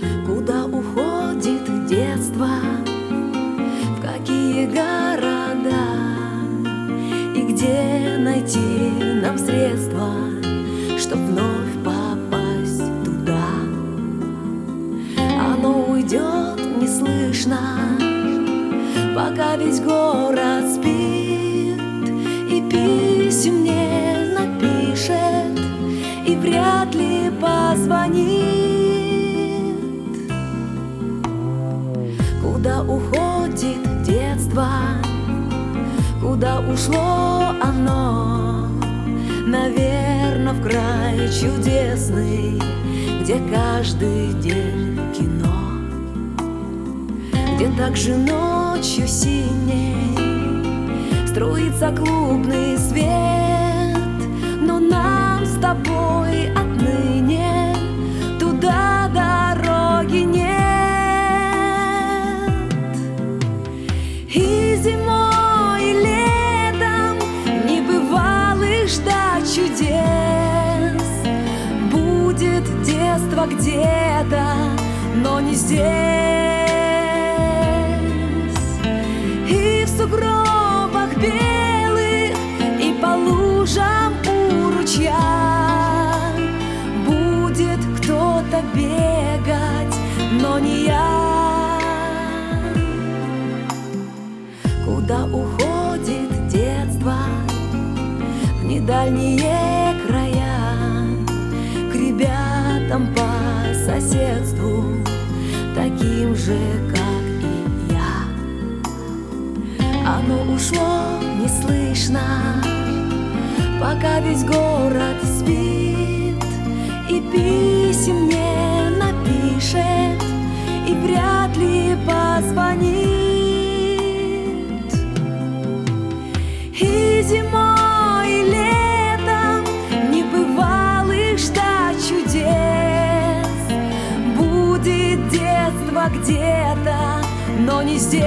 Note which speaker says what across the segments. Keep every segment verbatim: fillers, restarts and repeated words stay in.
Speaker 1: Куда уходит детство, в какие города, и где найти нам средства, чтоб вновь попасть туда? Оно уйдет неслышно, пока весь город спит, и писем не напишет, и вряд ли позвонит. Куда уходит детство, куда ушло оно? Наверно, в край чудесный, где каждый день кино, где также ночью синей струится клубный свет. Но нам с тобой отныне туда дороги нет. И зимой, и летом небывалых ждать чудес. Будет детство где-то, но не здесь. И в сугробах белых, и по лужам у ручья будет кто-то бегать, но не я. Куда уходит детство, в недальние края, к ребятам по соседству, таким же, как и я. Оно ушло неслышно, пока весь город спит, и писем не напишет, и вряд ли позвонит. И зимой, и летом небывалых ждать чудес. Будет детство где-то, но не здесь.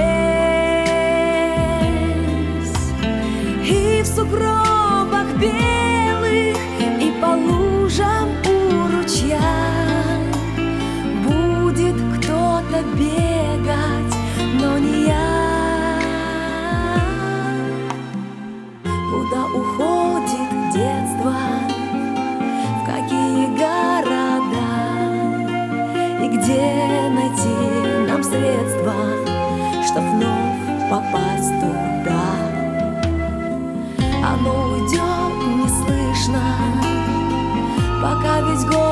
Speaker 1: И в сугробах белых, и по лужам у ручья будет кто-то бегать, но не я. Куда уходит детство, в какие города, и где найти нам средства, чтоб вновь попасть туда? Оно уйдет неслышно, пока весь город